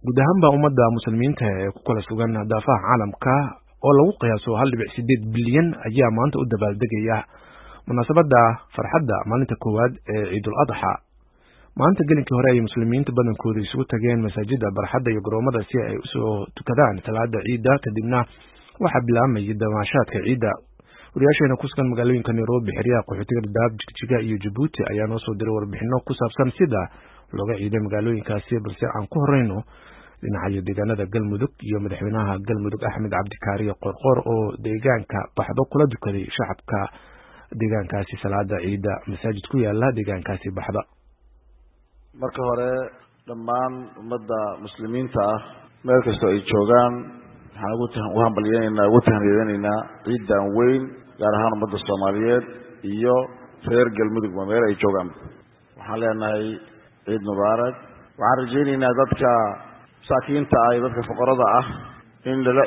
guud ahaanba ummadda muslimiinta ee ku kala sugan daafaha caalamka oo lagu qiyaaso 1.8 bilyan ayaa maanta u dabaaldegaya munaasabada farxadda maalinta koowaad ee Ciidul Adha. maanta gelinkii hore ay muslimiinta badankooda isugu tageen masaajidda barxadda iyo garoomada si ay u soo tukadaan salaada ciida kadibna waxa bilaabmay damaashaadka ciida. wariyaasheena ku sugan magaalooyinka Nairobi, xiriyaha qaxootiga Dadaab, Jigjiga iyo Djibouti ayaa noo soo diray warbixino ku saabsan sida looga ciiday magaalooyinkaasi, balse aan ku horeyno dhinaca deegaanada Galmudug iyo madaxweynaha Galmudug Axmed Cabdi Kaariye Qorqor oo deegaanka Baxdo kula dukaday shacabka deegaankaasi salaada ciida masaajid ku yaala deegaankaasi Baxdo. marka hore dhammaan ummadda muslimiinta ah meel kasta ay joogaan waxaan ugu hambalyeynaa ugu tahniyadeynaa ciidan weyn gaar ahaan ummadda Soomaaliyeed iyo reer Galmudug meel ay joogaan. waxaan leenahay ciid mubaarak. waxaan rajaynaynaa dadka saakiinta ah dadka fuqarada ah in la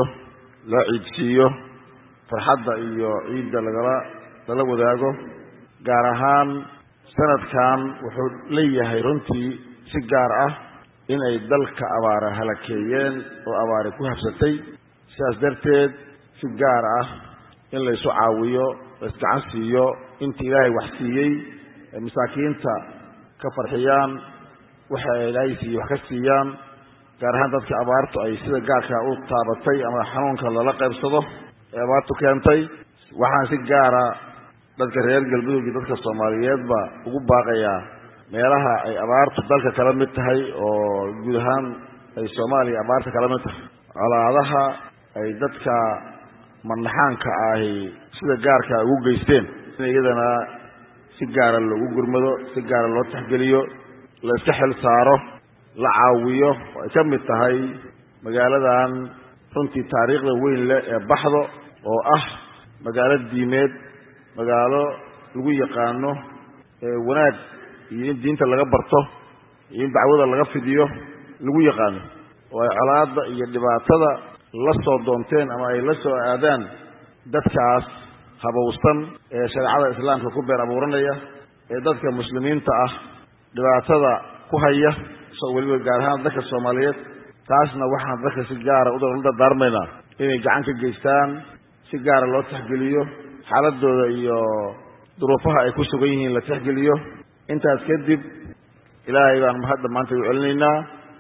ciidsiiyo farxadda iyo ciidda lala wadaago. gaar ahaan sanadkan wuxuu leeyahay runtii si gaar ah in ay dalka abaara halakeeyeen oo abaari ku habsatay, sidaas darteed si gaar ah in la isu caawiyo, la isgacan siiyo, inta ilaahay wax siiyey masaakiinta ka farxiyaan waxa ilaahay siiyey wax ka siiyaan. gaar ahaan dadka abaartu ay sida gaarka u taabatay ama xanuunka lala qaybsado ee abaartu keentay. waxaan si gaara dadka reer Galmudug iyo dadka Soomaaliyeedba ugu baaqayaa meelaha ay abaartu dalka kala mid tahay oo guud ahaan ay Soomaaliya abaarta kala mid tahay, colaadaha ay dadka manaxaanka ahi sida gaarka ugu geysteen in iyadana si gaara loogu gurmado, si gaara loo taxgeliyo, la iska xil saaro, la caawiyo. ay ka mid tahay magaaladan runtii taariikhda weyn leh ee Baxdo oo ah magaalo diimeed, magaalo lagu yaqaano wanaag iyo in diinta laga barto iyo in dacwada laga fidiyo lagu yaqaano, oo ay colaadda iyo dhibaatada la soo doonteen ama ay la soo aadaan dadkaas habowsan ee shareecada islaamka ku beer abuuranaya ee dadka muslimiinta ah dhibaatada ku haya, soo waliba gaar ahaan dadka Soomaaliyeed. taasna waxaan dadka si gaara u dardaarmaynaa inay gacan ka geystaan, si gaara loo taxgeliyo, xaaladooda iyo duruufaha ay ku sugan yihiin la taxgeliyo. intaas kadib ilaahay baan mahadda maanta u celinaynaa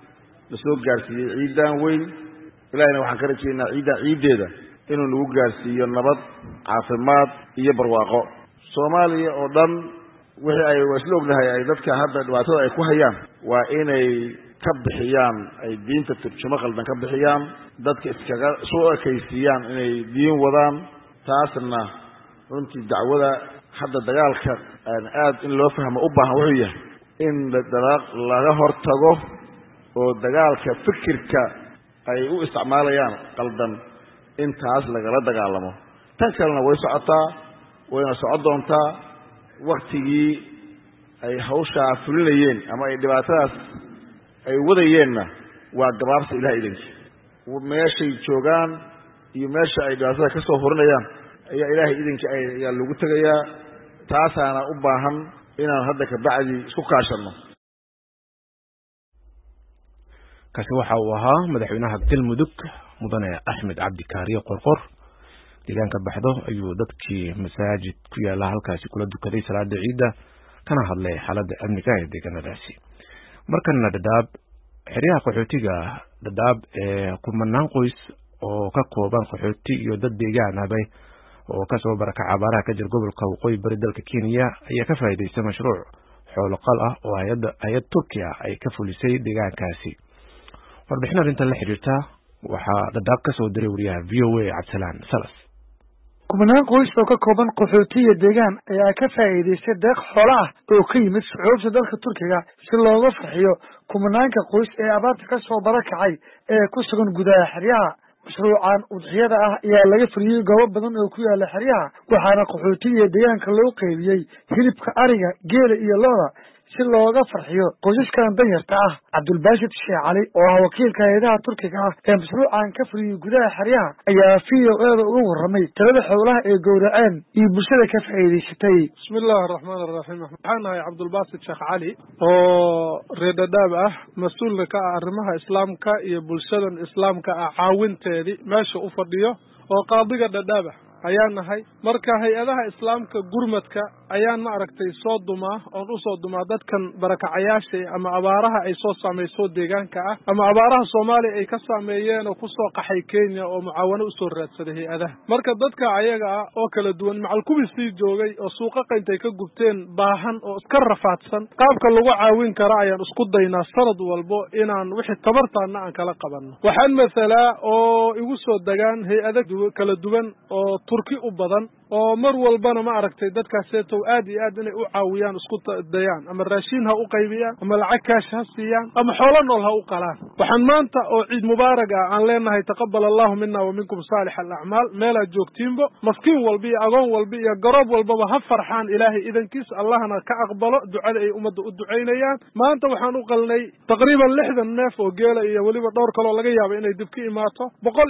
la soo gaarsiiyey ciidan weyn. ilaahayna waxaan ka rajaynaynaa ciideeda inuu nagu gaarsiiyo nabad, caafimaad iyo barwaaqo. Soomaaliya oo dhan wixii ay isla ognahay ay dadka hadda dhibaatada ay ku hayaan waa inay ka bixiyaan, ay diinta turjumo qaldan ka bixiyaan, dadka iskaga soo ekaysiiyaan inay diin wadaan. taasna runtii dacwada hadda dagaalka aad in loo fahmo u baahan wuxuu yahay in laga hortago oo dagaalka fikirka ay u isticmaalayaan qaldan in taas lagala dagaalamo. tan kalena way socotaa, wayna socon doontaa. waktigii ay hawshaa fulinayeen ama ay dhibaatadaas ay wadayeenna waa gabaabsi ilaah idanki. meeshay joogaan iyo meesha ay dhibaatada ka soo horinayaan ayaa ilaahay idanki ayaa lagu tegayaa. taasaana u baahan inaan hadda ka bacdi isku kaashano. kaasi waxa uu ahaa madaxweynaha Galmudug mudane Axmed Cabdi Kaariye Qorqor. deegaanka Baxdo ayuu dadkii masaajid ku yaala halkaasi kula dukaday salaada ciida kana hadlay xaaladda amniga ee deegaanadaasi. markana Dadaab, xiriyaha qaxootiga Dadaab ee kumanaan qoys oo ka kooban qaxooti iyo dad deegaan ah oo ka soo barakacay abaaraha ka jira gobolka waqooyi bari dalka Kenya ayaa ka faa'iideystay mashruuc xoolo qal ah oo hay'ad Turkiya ay ka fulisay deegaankaasi. warbixin arrintan la xiriirta waxaa Dadaab ka soo diray wariyaha VOA Cabdisalaan Salas. kumanaan qoys oo ka kooban qaxooti iyo deegaan ayaa ka faa'iideystay deeq xoolo ah oo ka yimid shucuubta dalka Turkiga si looga farxiyo kumanaanka qoys ee abaarta ka soo barakacay ee ku sugan gudaha xeryaha. mashruucan udxiyada ah ayaa laga fuliyey goobo badan oo ku yaala xeryaha, waxaana qaxootiga iyo deegaanka loo qaybiyey hilibka ariga, geela iyo lo'da si looga farxiyo qoysaskan danyarta ah. Cabdulbaashid Sheekh Cali oo ah wakiilka hay'adaha Turkiga ah ee mashruucan ka fuliyay gudaha xeryaha ayaa VOA uga warramay tirada xoolaha ee gowraceen iyo bulshada ka faa'iidaysatay. Bismillahir Rahmanir Rahiim. Waxaan ahay Cabdulbaashid Sheekh Cali oo reer Dadaab ah, mas'uul ka ah arrimaha islaamka iyo bulshada islaamka ah caawinteedii meesha u fadhiyo oo qaadiga Dadaab ayaan nahay. Marka hay'adaha islaamka gurmadka ayaan ma aragtay soo dumaa dadkan barakacayaasha ama abaaraha ay soo saameyso deegaanka ah ama abaaraha Soomaaliya ay ka saameeyeen oo ku soo qaxay Kenya oo mucaawano u soo raadsaday hay'adaha. Marka dadka ayaga ah oo kala duwan macal kubisii joogay oo suuqa qeintay ka gubteen baahan oo iska rafaadsan qaabka lagu caawin karo ayaan isku daynaa sanad walbo inaan wixii tabartaana aan kala qabanno. Waxaan mesela oo igu soo dagaan hay'ado kala duwan oo Turki u badan oo mar walbana ma aragtay dadkaas aad iyo aad inay u caawiyaan isku dayaan ama raashin ha u qaybiyaan ama lacag kaash ha siiyaan ama xoolo nool ha u qalaan. Waxaan maanta oo ciid mubaarak ah aan leenahay taqabbal Allahu minna wa minkum salih al-a'mal meela joogtiinbo maskiin walba iyo agoon walba iyo garoob walbaba ha farxaan Ilaahay idankiis Allahna ka aqbalo ducada ay ummadda u duceynayaan. Maanta waxaan u qalnay taqriiban 60 neef oo geela iyo waliba dhowr kale oo laga yaabo inay dib ka imaato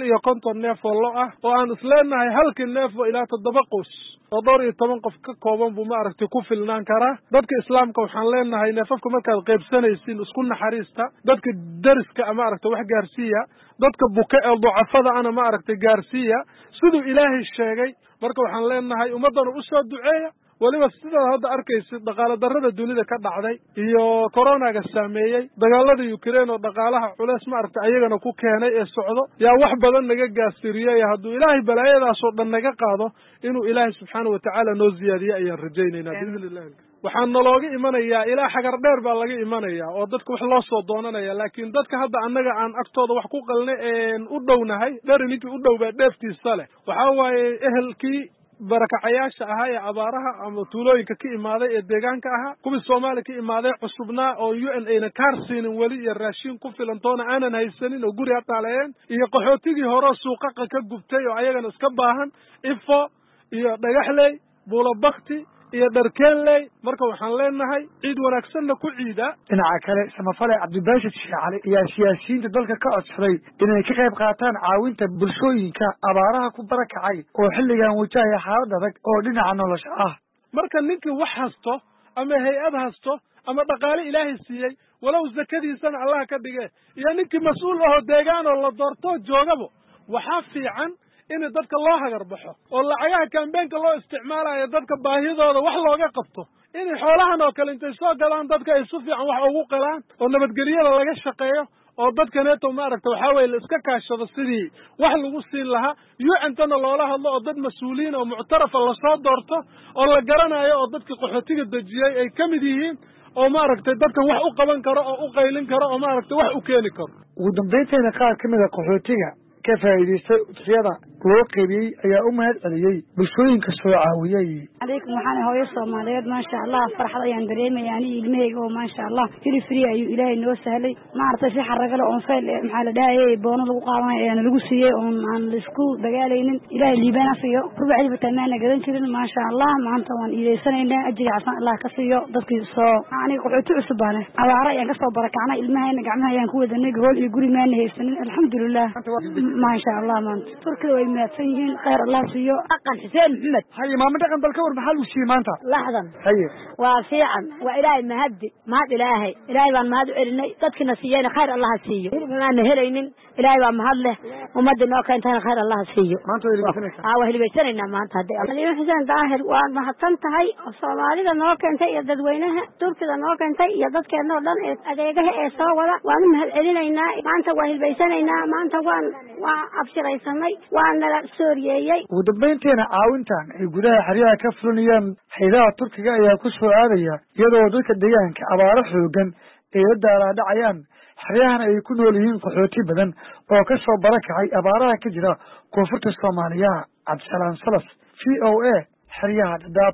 150 neef oo lo ah oo aan isleenahay halkii neef ilaa 7 qoys oo 12 qof ka kooban buu ma aragtay ku filnaan karaa. Dadka islaamka waxaan leenahay neefafka markaad qaybsanaysiin isku naxariista dadka dariska ama aragtay wax gaarsiiya dadka buka ee ducafada ana ma aragtay gaarsiiya sidoo Ilaahay sheegay. Marka waxaan leenahay ummadana u soo duceeya waliba sida hadda arkaysid dhaqaale darrada dunida ka dhacday iyo corona-ga saameeyay dagaalada Ukraine oo dhaqaalaha culays ma aragtay ayagana ku keenay ee socdo yaa wax badan naga gaasiriyay hadduu Ilaahay balaayadaas oo dhan naga qaado inuu Ilaahay subxaanahu wa ta'ala noo ziyaadiyo ayaan rajaynaynaa biidhnillah. waxaan nalooga imanayaa ilaa xagar dheer baa laga imanayaa oo dadka wax loo soo doonanaya laakiin dadka hadda annaga aan agtooda wax ku qalnay u dhownahay dherininkii u dhow baa dheeftiisa leh waxaa waaye ehelkii barakacayaasha ahaa ee abaaraha ama tuulooyinka ka imaaday ee deegaanka ahaa kuwii Soomaaliya ka imaaday cusubnaa oo UN ayna kaarsiinin wali iyo raashin ku filantoona aanan haysanin oo guri ataaleen iyo qaxootigii hore suuqa ka gubtay oo ayagana iska baahan ifo iyo dhagaxley buulo bakti iyo dharkeenley. marka waxaan leenahay ciid wanaagsanna ku ciida. dhinaca kale samafale Cabdulbaashid Sheekh Cali ayaa siyaasiyiinta dalka ka codsaday inay ka qayb qaataan caawinta bulshooyinka abaaraha ku barakacay oo xilligan wajahaya xaalad adag oo dhinaca nolosha ah. marka ninkii wax hasto ama hay'ad hasto ama dhaqaale Ilaahay siiyay walow zakadiisana Allah ka dhigay iyo ninkii mas'uul ah oo deegaan oo la doorto joogabo waxaa fiican in dadka loo hagar baxo oo lacagaha campaign-ka loo isticmaalayo dadka baahidooda wax looga qabto in xoolahan oo kale intay soo galaan dadka ay si fiican wax ugu qalaan oo nabadgelyada laga shaqeeyo oo dadkaneeto ma aragtay waxa weeye la iska kaashado sidii wax lagu siin lahaa UN-tana loola hadlo oo dad mas'uuliin oo muctarafa la soo doorto oo la garanayo oo dadka qaxootiga dajiyay ay kamid yihiin oo ma aragtay dadka wax u qaban karo oo u qaylin karo oo ma aragtay wax u keeni karo. ugu dambeyntiina qaar kamid ah qaxootiga ka faa'iideystay utriyada loo qaybiyay ayaa u mahad celiyay bulshooyinka soo caawiyay. عليكم waxaan hooyo Soomaaliyeed ma sha Allah farxad ayaan dareemayaa ani ilmahayga oo ma sha Allah free ayuu Ilaahay noo sahlay ma artay si xaragale oo feel maxaa la dhaayay boono lagu qaadanay ee lagu siiyay oo aan isku dagaalaynin Ilaahay liibana fiyo rubucii batamaana gadan jirin ma sha Allah maanta waan iideysanaynaa ajriga cafan Allah ka siiyo dadkii soo aniga qaxooti cusubana abaara ayaan ka soo barakacnay ilmahayna gacmaha ayaan ku wadanay gool iyo guri maana haysanin alxamdulillah ma sha Allah maanta Turkiga way maadsanyihiin khayr Allah siiyo aqan Xuseen Maxamed hay maamada kan dalka maxal u siimanta lahdan haye waa fiican waa Ilaahay mahadi mahad Ilaahay baan mahad u celinay dadkina siiyeen khayr Allah siiyo inaan helaynin Ilaahay baa mahad leh ummadda noo keentay khayr Allah siiyo maanta way liisanaysaa waa hilbaysanayna maanta hadii Ali Xuseen daahir waa mahadsan tahay Soomaalida noo keentay iyo dadweynaha Turkiga noo keentay iyo dadkeena oo dhan ee adeegaha ee soo wada waan mahad celinaynaa maanta waa hilbaysanaynaa maanta waa abshiraysanay waan nala sooriyay. ugu dambeyntiina caawintan ay gudaha xeryaha ka fulinayaan hay'adaha Turkiga ayaa ku soo aadaya iyadoo dadka deegaanka abaaro xoogan ay la daalaa-dhacayaan xeryahan ay ku nool yihiin qaxooti badan oo ka soo barakacay abaaraha ka jira koonfurta Soomaaliya. Cabdisalaam Salas VOA xeryaha Dadaab.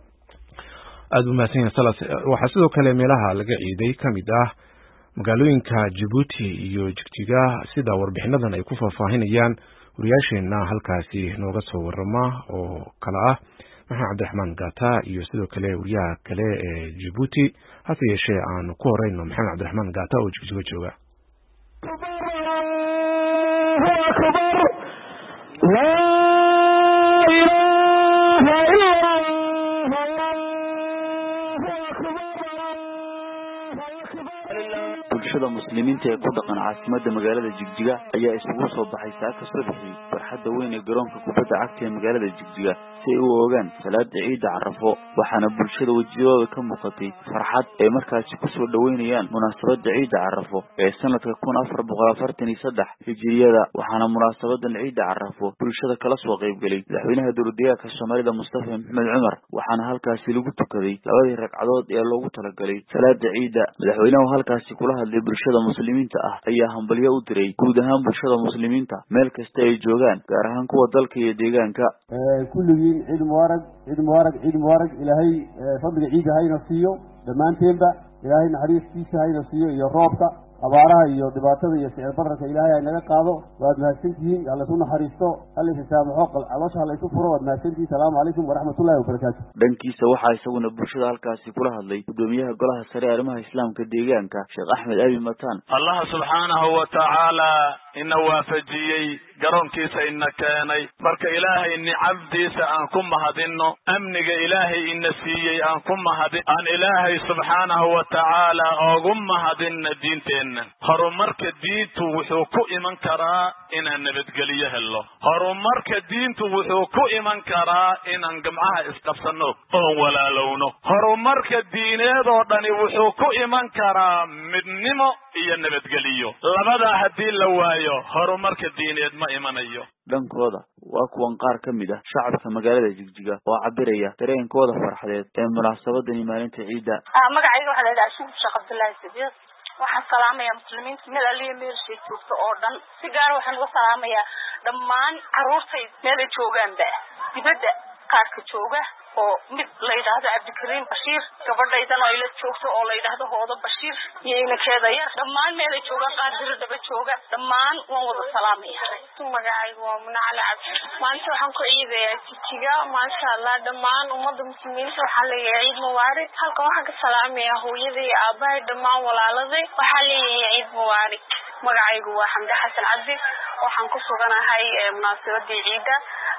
aad u mahadsan Salas waxa sidoo kale meelaha laga ciiday kamid ah magaalooyinka Djibouti iyo Jigjiga sida warbixinadan ay ku faahfaahinayaan wariyaasheena halkaasi nooga soo warama oo kala ah maxamed cabdiraxmaan gaata iyo sidoo kale wariyaha kale ee Djibouti hase yeeshee aan ku horeyno maxamed cabdiraxmaan gaata oo Jigjiga jooga. bulshada muslimiinta ee ku dhaqan caasimada magaalada Jigjiga ayaa isugu soo baxay saaka subaxii farxadda weyn ee garoonka kubadda cagta ee magaalada Jigjiga si ay u ogaan salaada ciida Carafo waxaana bulshada wajiyadooda ka muuqatay farxad ay markaasi ku soo dhaweynayaan munaasabada ciida Carafo ee sanadka 1443 hijriyada waxaana munaasabadan ciida Carafo bulshada kala soo qayb galay madaxweynaha dowladda Soomaalida Mustafa Maxamed Cumar waxaana halkaasi lagu tukaday labadii ragcadood ee loogu talagalay salaada ciida madaxweynaha halkaasi kula hadlay bulshada muslimiinta ah ayaa hambalyo u diray guud ahaan bulshada muslimiinta meel kasta ay joogaan gaar ahaan kuwa dalka iyo deegaanka kulligiin ciid mubarak ilaahay fadliga ciida hayna siiyo dhammaanteenba ilaahay naxariistiisa hayna siiyo iyo roobka abaaraha iyo dhibaatada iyo sicir bararka ilaahay ay naga qaado waad mahadsantihiin alla soo naxariisto alla isaamaxo caloosha alla isu furo waad mahadsantihiin salaamu calaykum waraxmatullaahi wabarakaatuh dhankiisa waxaa isaguna bulshada halkaasi kula hadlay gudoomiyaha golaha sare arrimaha islaamka deegaanka Sheekh Axmed Abi Mataan Allah subhanahu wa ta'ala ina waafajiyay garoonkiisa ina keenay marka ilaahay nicabdiisa aan ku mahadino amniga ilaahay ina siiyay aan ku mahadin aan ilaahay subhanahu wa ta'ala ugu mahadin diinteena horumarka diintu wuxuu ku iman karaa inaan nabadgeliyo helo horumarka diintu wuxuu ku iman karaa inaan gamcaha isqabsano oo walaalowno horumarka diineed oo dhani wuxuu ku iman karaa midnimo iyo nabadgeliyo labada hadii la waayo horumarka diineed ma imanayo dhankooda waa kuwan qaar ka mid ah shacabka magaalada Jigjiga oo cabiraya dareenkooda farxadeed ee munaasabadan maalinta ciida magacayga waxa la yiraahdaa Sheekh Abdullaahi Sidiiq waxaan salaamayaa muslimiinta meel aliya meel sheegto oo dhan si gaar ah waxaan u salaamayaa dhammaan caruurtay meel ay joogaanba dibadda qaarka jooga oo mid la yiraahdo Cabdikariim Bashiir gabadhaydan oo ila joogto oo la yiraahdo Hoodo Bashiir iyo inakeeda yar dhammaan meel ay joogaan qaar dibadda jooga dhammaan waan wada salaamayaa magacaygu waa Munacali Cabdi maanta waxaan ku ciidayaa Jigjiga maasha Allah dhammaan ummadda muslimiinta waxaa leeyahay ciid mubaarak halkan waxaan ka salaamayaa hooyaday iyo aabahay dhammaan walaaladay waxaa leeyahay ciid mubaarak magacaygu waa Xamdi Xasan Cabdi waxaan ku suganahay munaasabadii ciida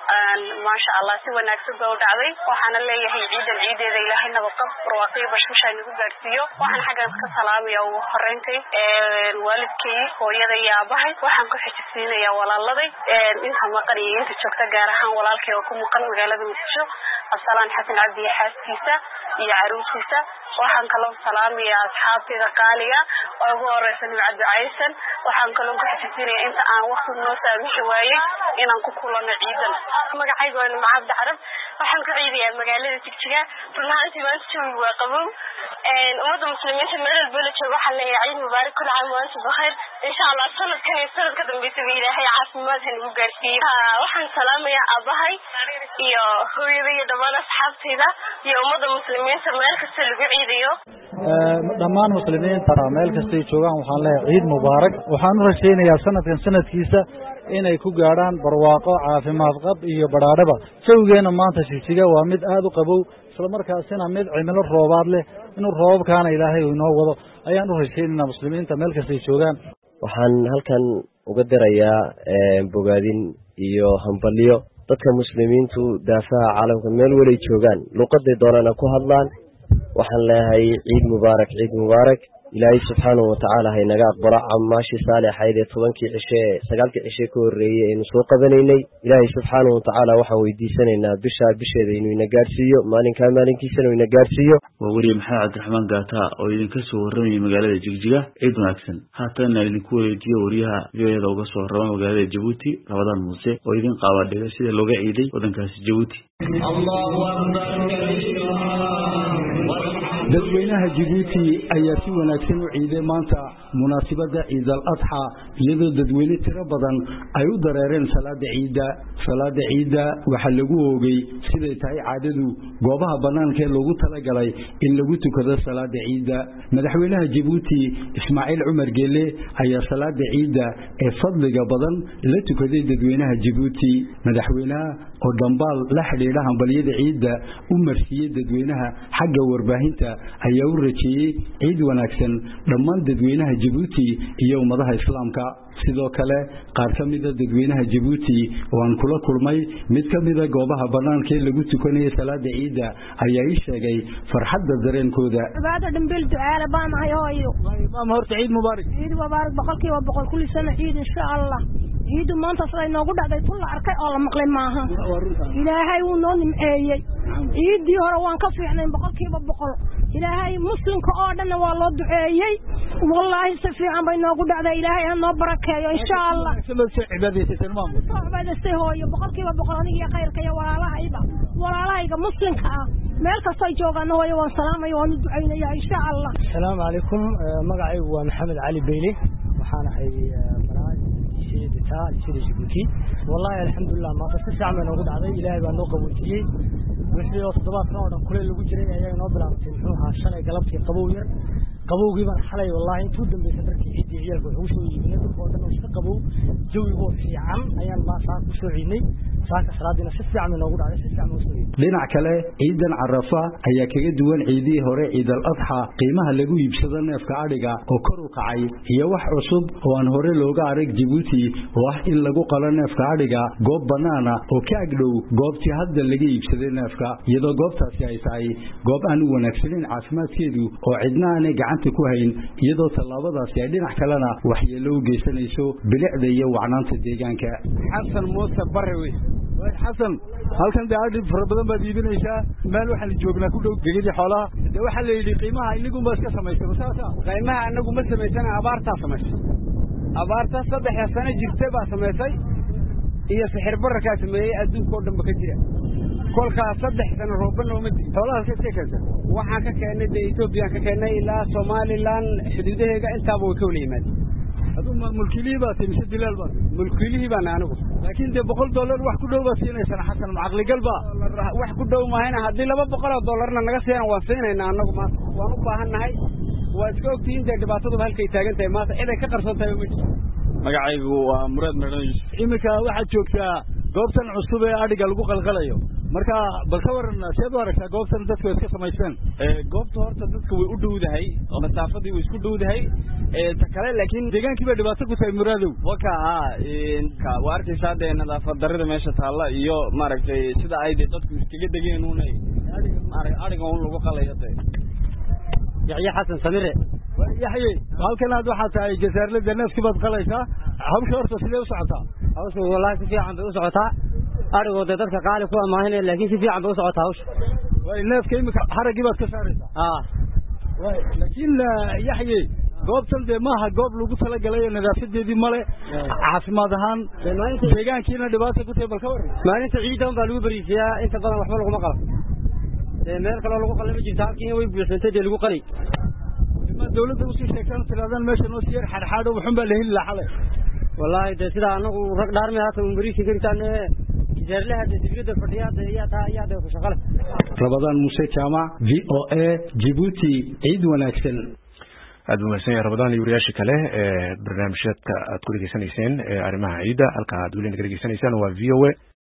ما شاء الله سوى نكتب ودعوي وحنا اللي هي عيد إلى هنا بالضبط رواقي بس مش هنقول قرسيو وحنا حاجة كسلام يا وهرنتي والدكي هو يدا يا أباهي وحنا كل حسين يا ولا الله ذي إنها ما قريين تشوفت جارها ولا الكي وكم مقلم جالب مشوا السلام حسن عبدي حاسيسة يا عروسيسة وحنا كلام سلام يا أصحابي ذقالية وهو رئيسنا عبد عيسى وحنا كلام كل حسين أنت عن وقت النوسة مش وايد إن أنكم كلنا عيدا magacaygu waa Macabd Carab waxaan ka ciidayaa magaalada Jigjiga runtii maanta joogo waa qabow ummadda muslimiinta meel walba la joogo waxaan leeyahay ciid mubaarak kul caam wa antum bikhair insha Allah sanadkan iyo sanadka dambeeyay ilaahay caafimaad ha nagu gaarsiiyo waxaan salaamayaa abahay iyo hooyaday iyo dhammaan asxaabtayda iyo ummadda muslimiinta meel kasta lagu ciidayo dhammaan muslimiinta meel kasta ay joogaan waxaan leeyahay ciid mubaarak waxaan u rajaynayaa sanadkan sanadkiisa inay ku gaaraan barwaaqo caafimaad qab iyo badhaadhaba jawgeena maanta Jigjiga waa mid aad u qabow isla markaasina mid cimilo roobaad leh inuu roobkaana ilaahay inoo wado ayaan u rajaynaynaa muslimiinta meel kasta ay joogaan waxaan halkan uga dirayaa bogaadin iyo hambalyo dadka muslimiintu daafaha caalamka meel wali joogaan luqaday doonana ku hadlaan waxaan leeyahay ciid mubaarak ilaahay subxaanahu wa ta'ala haynaga aqbalo amaashi saalihayd ee 10kii cishe 9kii cishe ka horeeyay aynu soo qabanaynay ilaahay subxaanahu wa ta'ala waxaan weydiisanaynaa bisheeda inuu ina gaarsiiyo maalinkiisana ina gaarsiiyo waa wariye Maxamed Cabdiraxmaan Gaata oo idinka soo warramay magaalada Jigjiga ciid wanaagsan haatan idinku wareejiyo wariyaha videoda uga soo warramay magaalada Djibouti Ramadan Muuse oo idin qaabadhay sida looga ciiday wadankaasi Djibouti Allahu akbar dadweynaha Djibouti ayaa si wanaagsan u ciiday maanta munaasabada Ciid al-Adha iyadoo dadweyne tiro badan ay u dareereen salaada ciida waxa lagu oogay siday tahay caadadu goobaha banaanka ee lagu talagalay in lagu tukado salaada ciida madaxweynaha Djibouti Ismaaciil Umar Geele ayaa salaada ciida ee fadliga badan la tukaday dadweynaha Djibouti madaxweynaha oo dambaal la xiriira hambaliyada ciida u marsiyay dadweynaha xagga warbaahinta ayaa u rajeeyay ciid wanaagsan dhammaan dadweynaha Djibouti iyo ummadaha islaamka sidoo kale qaar ka mid ah dadweynaha Djibouti oo aan kula kulmay mid ka mid ah goobaha banaanka ee lagu tukanayo salaada ciida ayaa ii sheegay farxadda dareenkooda baada dambil ducaale baan hayo maam horta ciid mubaarak boqolkiiba boqol kulli sano ciid insha Allah ciid maanta soo inoogu dhacday tulla arkay oo la maqlay maaha ilaahay uu noo nimceeyay ciidii hore waan ka fiicnay boqolkiiba boqol ilaahay muslimka oo dhan waa loo duceeyay wallahi si fiican bay noogu dhacday ilaahay ha noo barakeeyo insha Allah cibaadaysan hooyo boqolkiiba boqol aniga khayrka iyo walaalahayga muslimka ah meel kasta ay joogaan hooyo waan salaamayo waan duceynaya insha Allah assalaamu alaykum magacaygu waa Maxamed Cali Beyle waxaan ahay sida Djibouti wallahi alxamdulillah ma qas fiican noogu dhacday ilaahay baa noo qaboojiyay wixii oo toddobaadkan oo dhan kuleel lagu jiray ayaa inoo bilaabtay muxuu ahaa shalay galabtii qabow yar qabowgii baan xalay wallahi intuu dambeysay darkii ciidii ciyalka wuxuu soo yiibinay dadka oo dhan oo iska qabow jawigu fiican ayaan ma saa ku soo ciidnay saaka salaadina si fiican noogu dhacday si fiican oo soo dhinaca kale ciidan Carafa ayaa kaga duwan ciidii hore Ciid al-Adha qiimaha lagu iibsado neefka ariga oo kor u kacay iyo wax cusub oo aan hore looga arag Djibouti oo ah in lagu qalo neefka ariga goob banaana oo ka agdhow goobtii hadda laga iibsaday neefka iyadoo goobtaasi ay tahay goob aan u wanaagsaneyn caafimaadkeedu oo cidna aan gacanta ku hayn iyadoo tallaabadaasi ay dhinac kalena waxyeello u geysanayso bilicda iyo wacnaanta deegaanka Xasan Muuse Barrewi Xasan halkan daadi farabadan baad iibinaysaa meel waxa la joognaa ku dhow deegaanka xoolaha waxa la yiri qiimaha inagu ma iska sameeyay qiimaha anagu ma sameeysan abaarta sameeyay abaarta 3 sano jirtay baa sameeyay iyo sixir bararka sameeyay adduunka oo dhan ka jira kolka 3 sano roobna uma diin xoolaha ka keenay waxaan ka keenay Ethiopia ka keenay ilaa Somaliland xuduudaheega inta way ka waliimad aduma mulkiilihi baa timid dilal baa mulkiilihi baan anigu laakiin $100 wax ku dhow baa siinaysan xasan macaqli galba wax ku dhow maahayna hadii $200 naga siinaan waan siinayna anagu ma waan u baahanahay waa iska ogtiin dhibaatadu halkay taagan tahay maanta cid ay ka qarsoon tahay ma jirto magacaygu waa Muraad Mardan imika waxa joogtaa goobtan cusub ee adiga lagu qalqalayo marka bal ka warna sidoo aragtaa goobtan dadku iska sameeysan goobta horta dadku way u dhowdahay oo masaafadii way isku dhowdahay ta kale laakiin deegaankii baa dhibaato ku tahay Muraadow waka ka waartaysa nadaafad darrida meesha taala iyo maaragtay sida ay dadku iskaga dageen uunay ariga uu lagu qalayo Yaxya Xasan Samire Yaxye halkan aad waxa tahay jazaarlada neefkii baad qalaysaa hawsha horta sidee u socotaa hawsha wallahi si fiican bay u socotaa arigooda dadka qaali ku amaahinay laakiin si fiican bay u socotaa hawsha way neefkii imika haragii baad ka saaraysaa way laakiin Yaxye goobtan maaha goob lagu talagalay nadaafadeedii male caafimaad ahaan deegaankiina dhibaato ku tahay balka waran maalinta ciidan baa lagu bariisiyaa inta badan waxba lagu qalo meel kale lagu qalay ma jirto halkii way buuxsantay lagu qalay ma dawladda u sii sheegtaan tiraadaan meesha noo sii xadxaad oo waxun baa la heli lahaa wallahi sida anagu rag dhaarmay hata bariisi garitaan jaarlaha dibadda fadhiyada ayaa ku shaqale Ramadan Muuse Jaamac VOA Djibouti ciid wanaagsan aad u mahadsan Ramadan iyo wariyaasha kale ee barnaamijka aad ku dhageysanayseen ee arrimaha ciida halka aad weli naga dhageysanaysaan waa VOA